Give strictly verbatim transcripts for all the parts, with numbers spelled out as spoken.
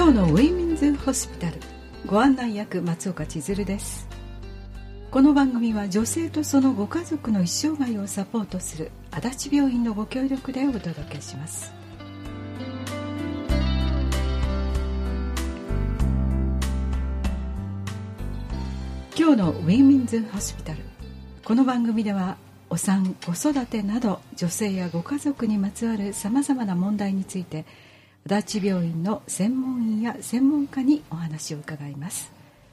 今日のウィメンズホスピタル、ご案内役松岡千鶴です。この番組は女性とそのご家族の一生涯をサポートする足立病院のご協力でお届けします。今日のウィメンズホスピタル、この番組ではお産、子育てなど女性やご家族にまつわるさまざまな問題について足立病院の専門医や専門家にお話を伺います。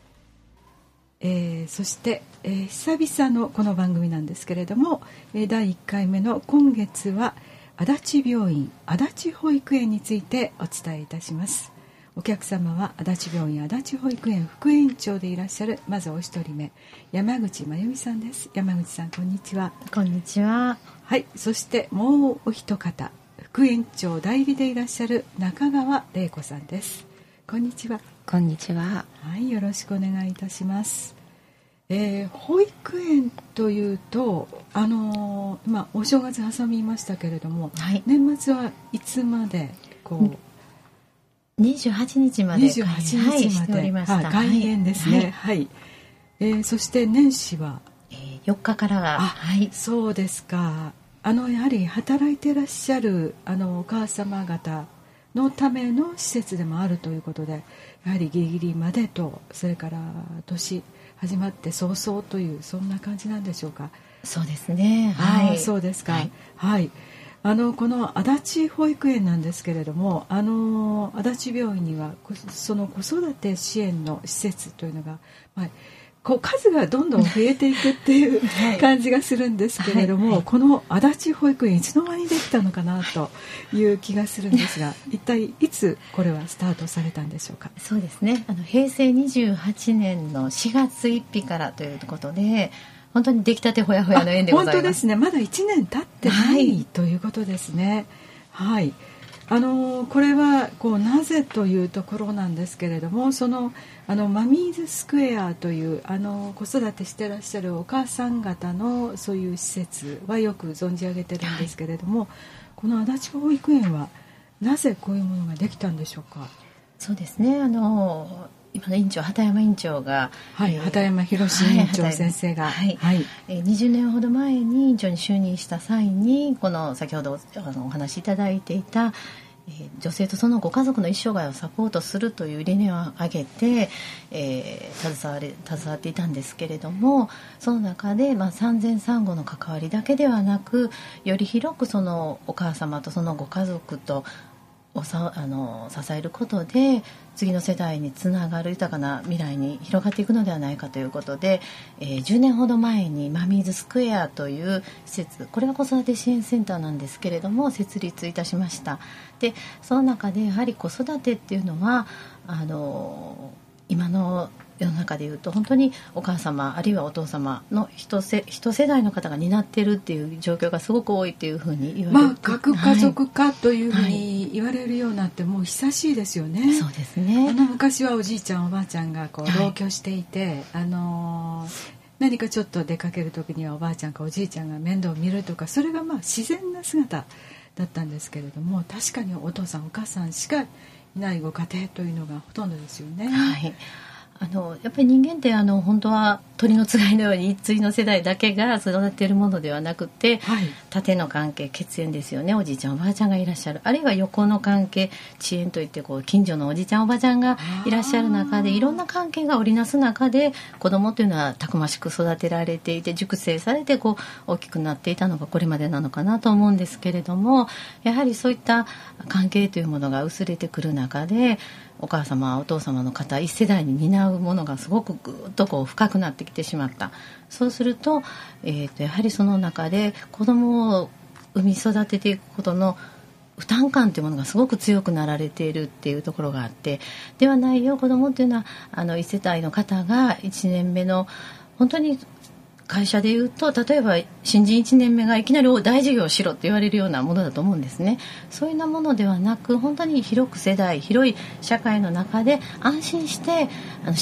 えー、そして、えー、久々のこの番組なんですけれども、えー、だいいっかいめの今月は足立病院足立保育園についてお伝えいたします。お客様は足立病院足立保育園副園長でいらっしゃる、まずお一人目、山口真由美さんです。山口さん、こんにちは。 こんにちは。 はい、そしてもうお一方、副園長代理でいらっしゃる中川玲子さんです。こんにちは。 こんにちは。 はい、よろしくお願いいたします。えー、保育園というと、あのー、まあ、お正月挟みましたけれども、はい、年末はいつまでこうにじゅうはちにちまでにじゅうはちにちまで、はい、はい、開園ですね。はい、はい、えー、そして年始は、 えー、よっかからが、 はい、そうですか。あのやはり働いていらっしゃるあのお母様方のための施設でもあるということで、やはりギリギリまでと、それから年始まって早々という、そんな感じなんでしょうか。 そうですね。はい。 そうですか。はい。はい、あのこの足立保育園なんですけれども、あの足立病院にはその子育て支援の施設というのが、まあ、こう数がどんどん増えていくっていう感じがするんですけれども、はいはい、この足立保育園いつの間にできたのかなという気がするんですが一体いつこれはスタートされたんでしょうか。 そうですね、あの平成にじゅうはちねんのしがつついたちからということで、本当に出来たてほやほやの園でございます。 本当ですね、まだいちねん経ってない、はい、ということですね。はい、あのこれはこうなぜというところなんですけれども、そのあのマミーズスクエアというあの子育てしてらっしゃるお母さん方のそういう施設はよく存じ上げてるんですけれども、はい、この足立保育園はなぜこういうものができたんでしょうか。 そうですね、あの今の院長、畑山院長が、 はい、えー、畑山博院長先生が、 はいはい、えー、にじゅうねんほど前に院長に就任した際に、この先ほどあのお話しいただいていたえー、女性とそのご家族の一生涯をサポートするという理念を挙げて、えー、携われ携わっていたんですけれども、その中で、まあ、産前産後の関わりだけではなく、より広くそのお母様とそのご家族とおさあの支えることで、次の世代につながる豊かな未来に広がっていくのではないかということで、えー、じゅうねんほど前にマミーズスクエアという施設、これは子育て支援センターなんですけれども、設立いたしました。でその中でやはり子育てっていうのは、あの今の世の中でいうと本当にお母様あるいはお父様の一世、一世代の方が担っているっていう状況がすごく多いというふうに言われて、 まあ、核家族化というふうに言われるようになってもう久しいですよね。 そうですね。 あの昔はおじいちゃんおばあちゃんがこう同居していて、はい、あの何かちょっと出かける時にはおばあちゃんかおじいちゃんが面倒を見るとか、それがまあ自然な姿だったんですけれども、確かにお父さんお母さんしかいないご家庭というのがほとんどですよね。 はい、あのやっぱり人間ってあの本当は鳥のつがいのように一対の世代だけが育てているものではなくて、はい、縦の関係、血縁ですよね。おじいちゃんおばあちゃんがいらっしゃる、あるいは横の関係、地縁といってこう近所のおじいちゃんおばあちゃんがいらっしゃる中で、いろんな関係が織りなす中で子供というのはたくましく育てられていて、熟成されてこう大きくなっていたのがこれまでなのかなと思うんですけれども、やはりそういった関係というものが薄れてくる中で、お母様お父様の方一世代に担うものがすごくぐっとこう深くなってきてしまった。そうすると、えーと、やはりその中で子供を産み育てていくことの負担感というものがすごく強くなられているっていうところがあって、ではないよ、子供っていうのはあの一世帯の方がいちねんめの本当に会社でいうと、例えば新人いちねんめがいきなり大事業をしろって言われるようなものだと思うんですね。そういうようなものではなく、本当に広く世代、広い社会の中で安心してあのし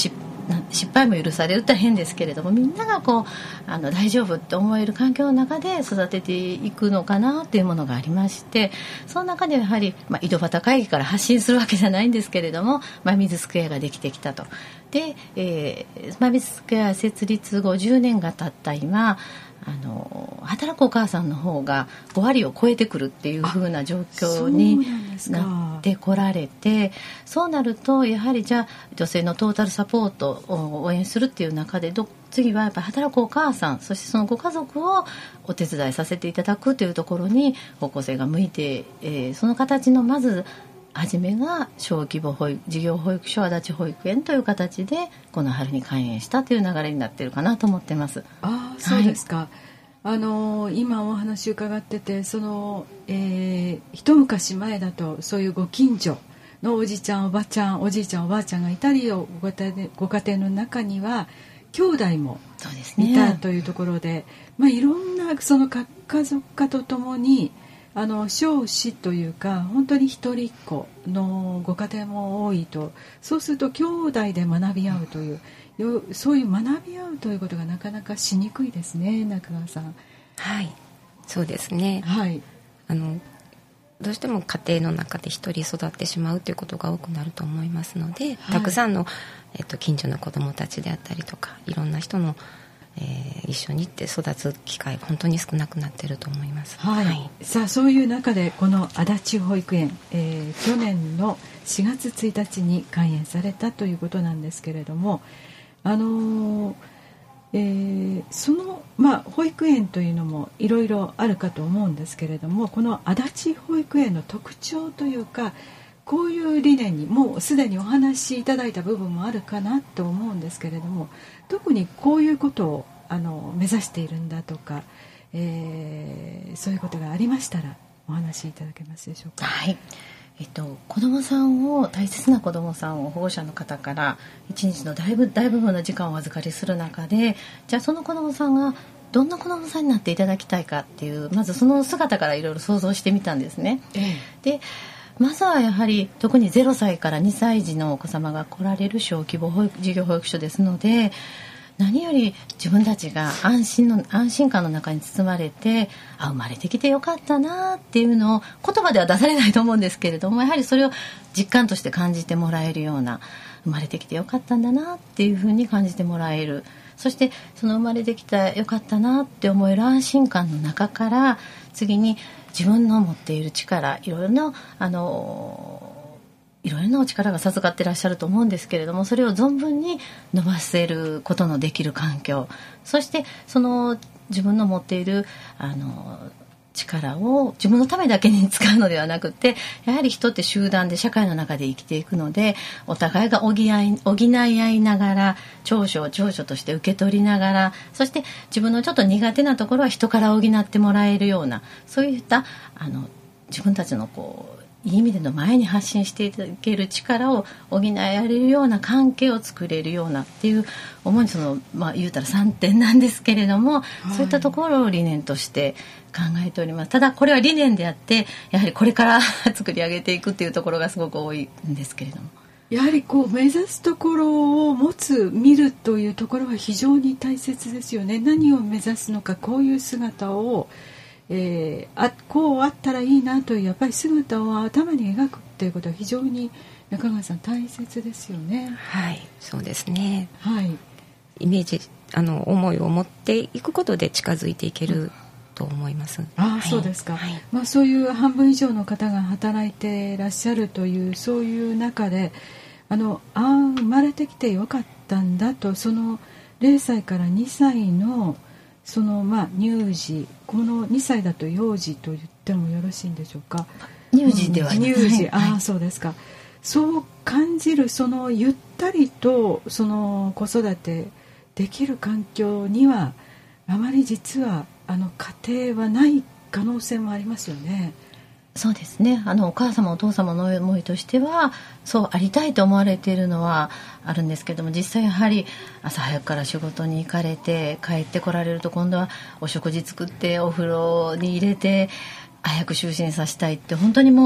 失敗も許されるって変ですけれども、みんながこうあの大丈夫って思える環境の中で育てていくのかなっていうものがありまして、その中でやはり、まあ、井戸端会議から発信するわけじゃないんですけれども、真水スクエアができてきたと。で、えー、真水スクエア設立後じゅうねんが経った今、あの働くお母さんの方がご割を超えてくるっていう風な状況になってこられて、そうなるとやはりじゃあ女性のトータルサポートを応援するっていう中でど次はやっぱり働くお母さん、そしてそのご家族をお手伝いさせていただくというところに方向性が向いて、えー、その形のまず初めが小規模保育事業保育所足立保育園という形でこの春に開園したという流れになっているかなと思ってます。 ああ、そうですか。はい、あの今お話伺ってて、その、えー、一昔前だとそういうご近所のおじちゃんおばちゃんおじいちゃんおばあちゃんがいたりをご家庭、ご家庭の中には兄弟もいたというところで、ね、まあ、いろんなその家族化とともにあの少子というか本当に一人っ子のご家庭も多いと、そうすると兄弟で学び合うという、そういう学び合うということがなかなかしにくいですね、中川さん。 はい、そうですね、 はい、 あのどうしても家庭の中で一人育ってしまうということが多くなると思いますので、はい、たくさんの、えっと、近所の子どもたちであったりとかいろんな人のえー、一緒に行って育つ機会本当に少なくなっていると思います。 はいはい、さあそういう中でこの足立保育園、えー、去年のしがつついたちに開園されたということなんですけれども、あのーえー、その、まあ、保育園というのもいろいろあるかと思うんですけれども、この足立保育園の特徴というかこういう理念にもうすでにお話しいただいた部分もあるかなと思うんですけれども、特にこういうことをあの目指しているんだとか、えー、そういうことがありましたらお話しいただけますでしょうか。 はい、えっと、子どもさんを大切な子どもさんを保護者の方から一日のだいぶ大部分の時間をお預かりする中で、じゃあその子どもさんがどんな子どもさんになっていただきたいかっていう、まずその姿からいろいろ想像してみたんですね。ええ、でまずはやはり特にゼロさいからにさい児のお子様が来られる小規模保育事業保育所ですので、何より自分たちが安心の安心感の中に包まれて、あ、生まれてきてよかったなっていうのを言葉では出されないと思うんですけれども、やはりそれを実感として感じてもらえるような、生まれてきてよかったんだなっていうふうに感じてもらえる、そしてその生まれてきてよかったなって思える安心感の中から、次に自分の持っている力、いろいろなあのいろいろなお力が授かっていらっしゃると思うんですけれども、それを存分に伸ばせることのできる環境、そしてその自分の持っているあの力を自分のためだけに使うのではなくて、やはり人って集団で社会の中で生きていくので、お互いが補い、補い合いながら、長所を長所として受け取りながら、そして自分のちょっと苦手なところは人から補ってもらえるような、そういったあの自分たちのこういい意味での前に発信していただける力を補い合えるような関係を作れるようなっていう主にその、まあ、言うたらさんてんなんですけれども、はい、そういったところを理念として考えております。ただこれは理念であって、やはりこれから作り上げていくっていうところがすごく多いんですけれども、 やはりこう目指すところを持つ見るというところは非常に大切ですよね。何を目指すのか、こういう姿をえー、あこうあったらいいなというやっぱり姿を頭に描くということは非常に中川さん大切ですよね。 はい、そうですね、 はい、 イメージあの思いを持っていくことで近づいていけると思います、うん、 あ、 はい、 そうですか、 はい、 まあ、そういう半分以上の方が働いていらっしゃるというそういう中で、あのあ生まれてきてよかったんだと、そのゼロさいからにさいのそのまあ乳児、このにさいだと幼児と言ってもよろしいんでしょうか。 乳児ではない、 乳児、ああ、そうですか。そう感じる、そのゆったりとその子育てできる環境にはあまり実はあの家庭はない可能性もありますよね。 そうですね、あのお母様お父様の思いとしてはそうありたいと思われているのはあるんですけども、実際やはり朝早くから仕事に行かれて帰ってこられると、今度はお食事作ってお風呂に入れて早く就寝させたいって、本当にもう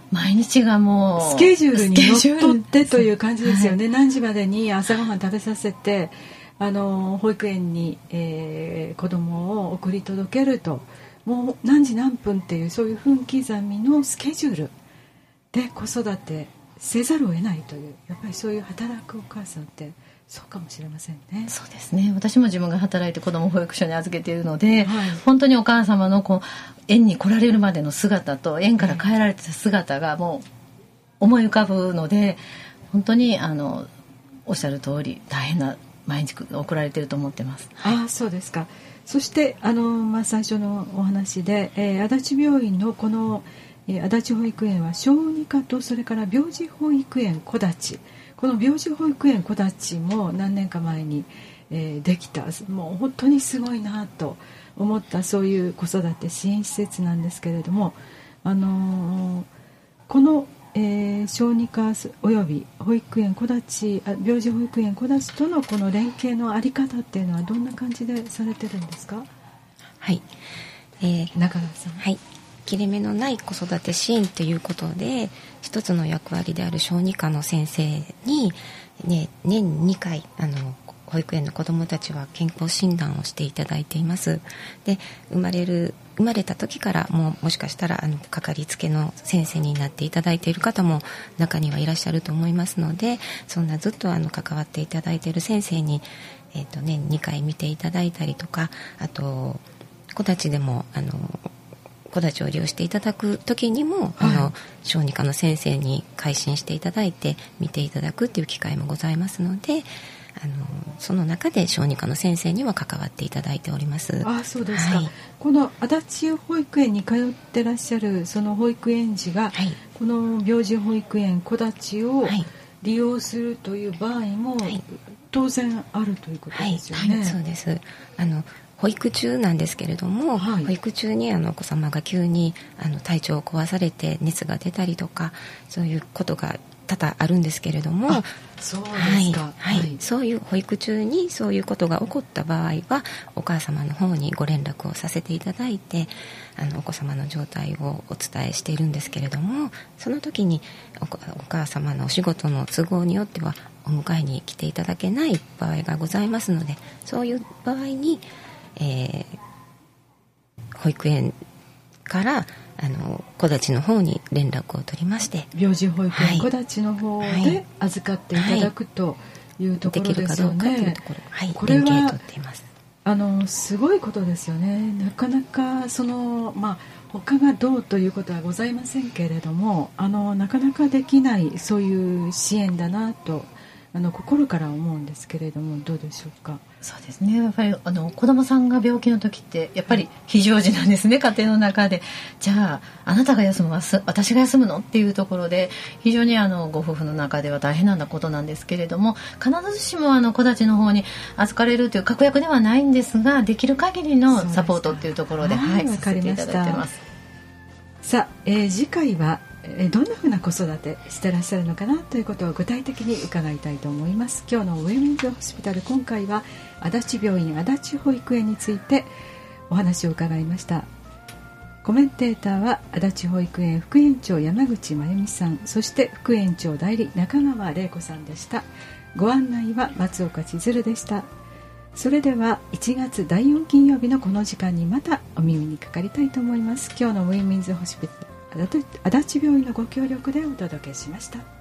毎日がもうスケジュールにのっとってという感じですよね、はい、何時までに朝ごはん食べさせてあの保育園に、えー、子供を送り届けると、もう何時何分っていうそういう分刻みのスケジュールで子育てせざるを得ないという、やっぱりそういう働くお母さんってそうかもしれませんね。 そうですね、私も自分が働いて子ども保育所に預けているので、はい、本当にお母様のこう園に来られるまでの姿と園から帰られてた姿がもう思い浮かぶので、本当にあのおっしゃる通り大変な毎日送られていると思ってます。 ああ、そうですか。そしてあの、まあ、最初のお話で、えー、足立病院のこの、えー、足立保育園は小児科とそれから病児保育園こだち、この病児保育園こだちも何年か前に、えー、できた、もう本当にすごいなと思ったそういう子育て支援施設なんですけれども、あのー、この、えー、小児科および保育園こだち、病児保育園こだちとのこの連携のあり方っていうのはどんな感じでされてるんですか？ はい、えー、 中川さん。 はい、切れ目のない子育て支援ということで、一つの役割である小児科の先生に、ね、年にかいあの保育園の子どもたちは健康診断をしていただいています。で、生まれる生まれた時からもうもしかしたらあのかかりつけの先生になっていただいている方も中にはいらっしゃると思いますので、そんなずっとあの関わっていただいている先生に、えーと、年にかい見ていただいたりとか、あと子たちでもあの子たちを利用していただく時にも、はい、あの小児科の先生に回診していただいて見ていただくっていう機会もございますので、あのその中で小児科の先生には関わっていただいております。 あ、そうですか、 はい、 この足立保育園に通ってらっしゃるその保育園児が、はい、この病児保育園こだちを利用するという場合も、はい、当然あるということですよね。 はいはい、そうです。あの保育中なんですけれども、はい、保育中にあのお子様が急にあの体調を壊されて熱が出たりとか、そういうことが多々あるんですけれども、 そうですか、 はいはい、そういう保育中にそういうことが起こった場合はお母様の方にご連絡をさせていただいて、あのお子様の状態をお伝えしているんですけれども、その時に お, お母様のお仕事の都合によってはお迎えに来ていただけない場合がございますので、そういう場合に、えー、保育園からあの子たちの方に連絡を取りまして、 病児保育園子たちの方で預かっていただくというところですよね。 できるかどうかというところ、はい、これは連携を取っています。 あのすごいことですよね。なかなかその、まあ、他がどうということはございませんけれども、あのなかなかできないそういう支援だなとあの心から思うんですけれども、どうでしょうか。 そうですね、やっぱりあの子どもさんが病気の時ってやっぱり非常時なんですね、家庭の中で。じゃああなたが休むの私が休むのっていうところで、非常にあのご夫婦の中では大変なことなんですけれども、必ずしもあの子たちの方に預かれるという確約ではないんですが、できる限りのサポートっていうところで、はい、させていただいてます。 さあ、えー、次回はどんなふうな子育てしてらっしゃるのかなということを具体的に伺いたいと思います。今日のウェメンズホスピタル、今回は足立病院足立保育園についてお話を伺いました。コメンテーターは足立保育園副園長山口真由美さん、そして副園長代理中川玲子さんでした。ご案内は松岡千鶴でした。それではいちがつだいよん金曜日のこの時間にまたお耳にかかりたいと思います。今日のウェメンズホスピタル足立病院のご協力でお届けしました。